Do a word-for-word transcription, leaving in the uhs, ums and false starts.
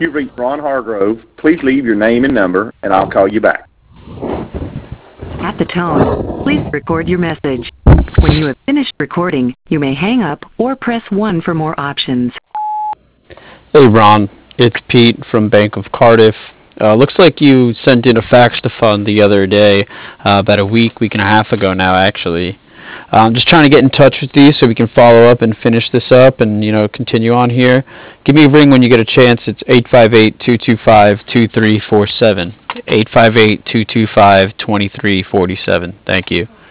You've reached Ron Hargrove. Please leave your name and number, and I'll call you back. At the tone, please record your message. When you have finished recording, you may hang up or press one for more options. Hey Ron, it's Pete from Bank of Cardiff. Uh, looks like you sent in a fax to fund the other day, uh, about a week, week and a half ago now actually. Uh, I'm just trying to get in touch with you so we can follow up and finish this up and, you know, continue on here. Give me a ring when you get a chance. It's eight five eight, two two five, two three four seven. eight five eight, two two five, two three four seven. Thank you.